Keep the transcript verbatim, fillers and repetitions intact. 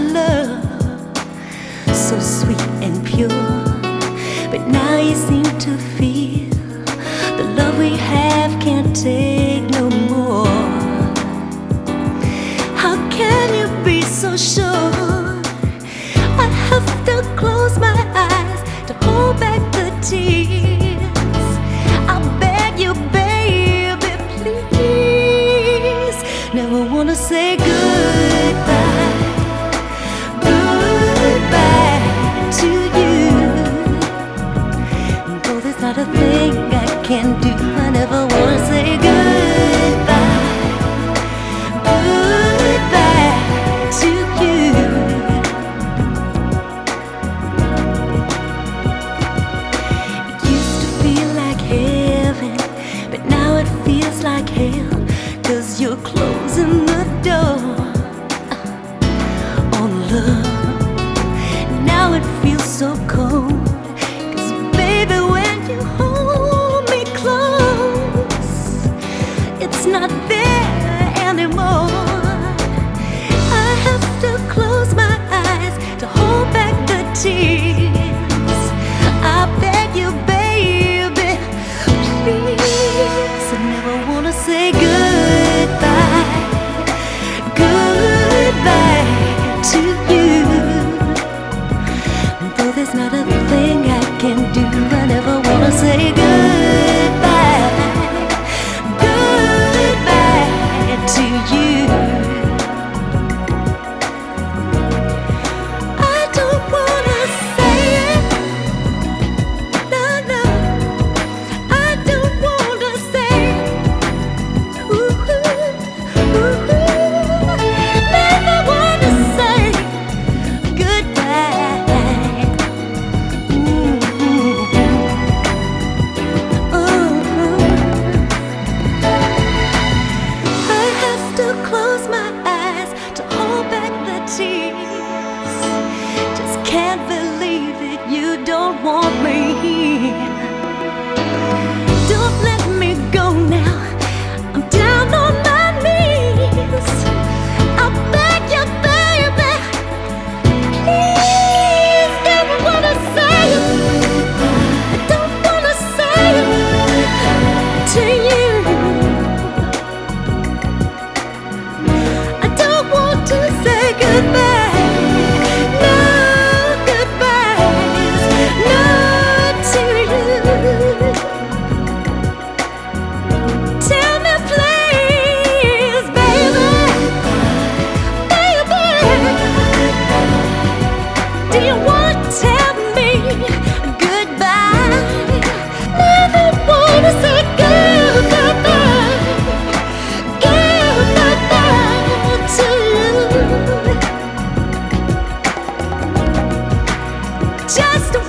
love, so sweet and pure. But now you seem to feel the love we have can't take no more. How can you be so sure? I have to close my eyes to hold back the tears. I beg you, baby, please. Never wanna say goodbye, goodbye to you. Though there's not a thing I can do, I never wanna say goodbye, goodbye to you. It used to feel like heaven, but now it feels like hell, 'cause you're closing the door on love. Now it feels so cold, 'cause baby, when you hold me close, it's not there anymore. I have to close my eyes to hold back the tears. I beg you, baby, please. I never wanna say goodbye, goodbye to you. Though there's not a thing I can do, I never wanna say goodbye, goodbye to you. I don't wanna say it, no, no. I don't wanna say it, ooh, ooh, ooh. Never wanna say goodbye. I have to close my eyes to hold back the tears. Just can't believe it, you don't want me here. Don't let me go now, I'm down on my knees. I beg you, baby, please. Don't wanna say it, I don't wanna say it to you. I don't want to say goodbye, no goodbyes, no to you. Tell me please, baby, baby, do you want to tell me goodbye? Never want to say goodbye, goodbye to you. Just